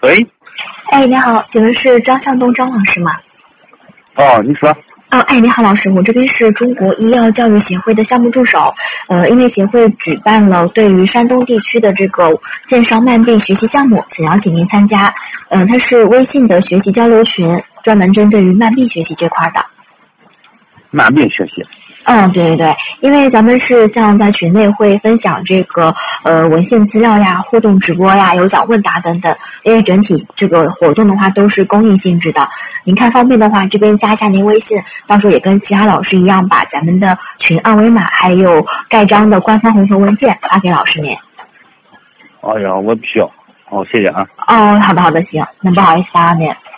喂， 哎，你好，请问是张向东张老师吗？ 哦，你说。 哎，你好，老师，我这边是中国医药教育协会的项目助手。因为协会举办了对于山东地区的这个线上慢病学习项目，想邀请您参加。它是微信的学习交流群，专门针对于慢病学习这块的。 慢病学习。 对对对，因为咱们是像在群内会分享这个文献资料呀、互动直播呀、有奖问答等等，因为整体这个活动的话都是公益性质的。您看方便的话，这边加一下您微信，到时候也跟其他老师一样，把咱们的群二维码还有盖章的官方红头文件发给老师您。 哎呀，我不需要。哦，谢谢啊。 好的，行，那不好意思打扰您。